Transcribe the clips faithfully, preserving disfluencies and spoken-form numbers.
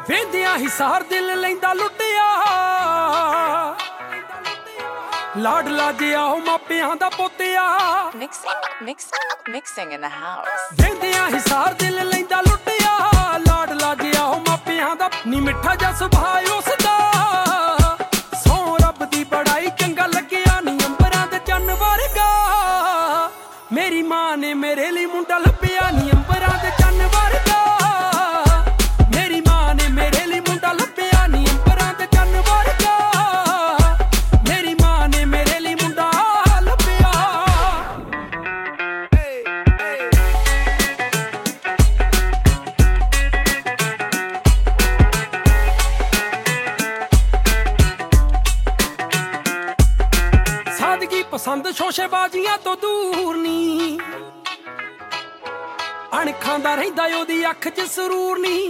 ਵੇਂਦਿਆਂ ਹੀ ਸਾਰ ਦਿਲ ਲੈਂਦਾ ਲੁੱਟਿਆ ਲਾਡਲਾ ਜਿਹਾ ਉਹ ਮਾਪਿਆਂ ਦਾ ਪੋਤਿਆ Mixing, mixing, mixing in the house. ਵੇਂਦਿਆਂ ਹੀ ਸਾਰ ਦਿਲ ਲੈਂਦਾ ਲੁੱਟਿਆ ਲਾਡਲਾ ਜਿਹਾ ਉਹ ਮਾਪਿਆਂ ਦਾ ਨੀ ਮਿੱਠਾ ਜਿਹਾ ਸੁਭਾਅ ਉਸਦਾ ਸੌ ਰੱਬ ਦੀ ਬੜਾਈ ਚੰਗਾ ਲੱਗਿਆ ਨੀ ਅੰਬਰਾਂ ਦੇ ਚੰਨ ਵਰਗਾ ਮੇਰੀ ਮਾਂ ਨੇ ਮੇਰੇ ਲਈ ਮੁੰਡਾ ਲੱਭਿਆ ਨੀ ਅੰਬਰਾਂ ਦੇ ਚੰਨ ਵਰਗਾ ਮੇਰੀ ਮਾਂ ਨੇ ਮੇਰੇ ਲਈ ਮੁੰਡਾ ਲੱਭਿਆ ਨੀ ਅੰਬਰਾਂ ਦੇ ਚੰਨ ਵਰਗਾ ਮੇਰੀ ਮਾਂ ਨੇ ਮੇਰੇ ਲਈ ਮੁੰਡਾ ਲੱਭਿਆ ਸਾਦਗੀ ਪਸੰਦ ਸ਼ੋਸ਼ੇਬਾਜ਼ੀਆਂ ਤੋਂ ਦੂਰ ਨੀ ਅਣਖਾਂ ਦਾ ਰਹਿੰਦਾ ਉਹਦੀ ਅੱਖ 'ਚ ਸਰੂਰ ਨੀ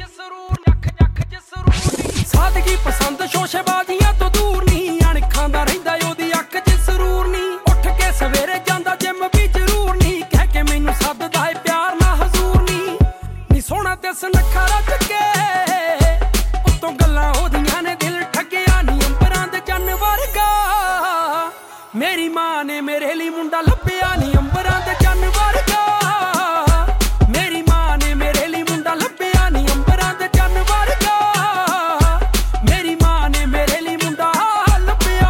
ਸਾਦਗੀ ਪਸੰਦ ਸ਼ੋਸ਼ੇਬਾਜ਼ੀਆਂ ਤੋਂ ਦੂਰ ਨੀ ਅਣਖਾਂ ਦਾ ਰਹਿੰਦਾ ਉਹਦੀ ਅੱਖ 'ਚ ਸਰੂਰ ਨੀ ਉੱਠ ਕੇ ਸਵੇਰੇ ਜਾਂਦਾ ਜਿੰਮ ਵੀ ਜ਼ਰੂਰ ਨੀ ਕਹਿ ਕੇ ਮੈਨੂੰ ਸੱਦਦਾ ਏ ਪਿਆਰ ਨਾ ਹਜ਼ੂਰ ਨੀ ਨੀ ਸੋਹਣਾ ਤੇ ਸੁਨੱਖਾ ਰੱਜ ਕੇ ਉੱਤੋਂ ਗੱਲਾਂ ਉਹਦੀਆਂ ਨੇ ਦਿਲ ਠੱਗਿਆ ਨੀ ਅੰਬਰਾਂ ਦੇ ਚੰਨ ਵਰਗਾ ਮੇਰੀ ਮਾਂ ਨੇ ਮੇਰੇ ਲਈ ਮੁੰਡਾ ਲੱਭਿਆ ਨੀ ਅੰਬਰਾਂ ਦੇ ਚੰਨ ਵਰਗਾ ਮੇਰੀ ਮਾਂ ਨੇ ਮੇਰੇ ਲਈ ਮੁੰਡਾ ਲੱਭਿਆ ਨੀ ਅੰਬਰਾਂ ਦੇ ਚੰਨ ਵਰਗਾ ਮੇਰੀ ਮਾਂ ਨੇ ਮੇਰੇ ਲਈ ਮੁੰਡਾ ਲੱਭਿਆ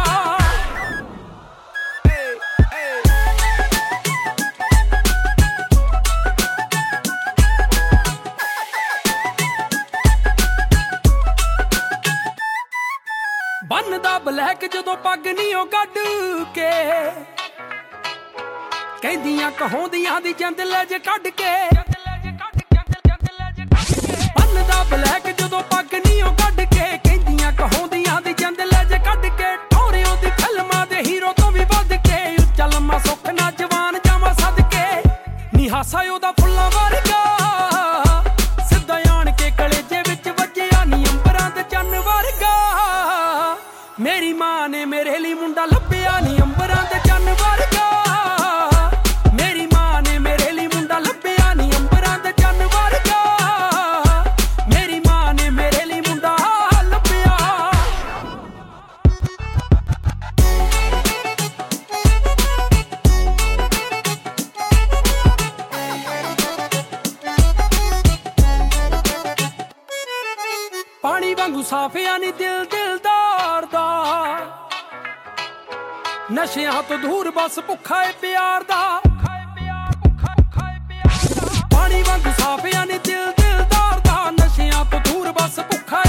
ਬੰਨਦਾ ਬਲੈਕ ਜਦੋਂ ਪੱਗ ਨੀ ਉਹ ਕੱਢ ਕੇ ਕਹਿੰਦੀਆਂ ਕਹਾਉਂਦੀਆਂ ਦੀ ਜਿੰਦ ਲੈ ਜੇ ਕੱਢ ਕੇ ਬੰਨਦਾ ਬਲੈਕ ਜਦੋਂ ਪੱਗ ਨੀ ਉਹ ਕੱਢ ਕੇ ਕਹਿੰਦੀਆਂ ਕਹਾਉਂਦੀਆਂ ਦੀ ਜਿੰਦ ਲੈ ਜੇ ਕੱਢ ਕੇ ਠੌਰਿਆਂ ਦੀ ਫਿਲਮਾਂ ਦੇ ਹੀਰੋ ਤੋਂ ਵੀ ਵੱਧ ਕੇ ਉੱਚਾ ਲੰਮਾ ਸੁੱਖ ਨਾ ਜਵਾਨ ਜਾਵਾਂ ਸਦਕੇ ਨੀ ਹਾਸਾ ਉਹਦਾ ਫੁੱਲਾਂ ਵਰਗਾ ਸਿੱਧਾ ਆਣ ਕੇ ਕਲੇਜੇ ਵਿੱਚ ਵੱਜਿਆ ਨੀ ਅੰਬਰਾਂ ਦੇ ਚੰਨ ਵਰਗਾ ਮੇਰੀ ਮਾਂ ਨੇ ਮੇਰੇ ਲਈ ਮੁੰਡਾ ਲੱਭਿਆ ਨੀ ਅੰਬਰਾਂ ਦੇ ਚੰਨ ਵਰਗਾ ਮੇਰੀ ਮਾਂ ਨੇ ਮੇਰੇ ਲਈ ਮੁੰਡਾ ਲੱਭਿਆ ਨੀ ਅੰਬਰਾਂ ਦੇ ਚੰਨ ਵਰਗਾ ਮੇਰੀ ਮਾਂ ਨੇ ਮੇਰੇ ਲਈ ਮੁੰਡਾ ਲੱਭਿਆ ਪਾਣੀ ਵਾਂਗੂ ਸਾਫਿਆ ਨੀ ਦਿਲ ਦਿਲਦਾਰ ਦਾ ਨਸ਼ਿਆਂ ਤੋਂ ਦੂਰ ਬਸ ਭੁੱਖਾ ਏ ਪਿਆਰ ਦਾ ਪਾਣੀ ਵਾਂਗੂ ਸਾਫਿਆ ਨੀ ਦਿਲ ਦਿਲਦਾਰ ਦਾ ਨਸ਼ਿਆਂ ਤੋਂ ਦੂਰ ਬਸ ਭੁੱਖਾ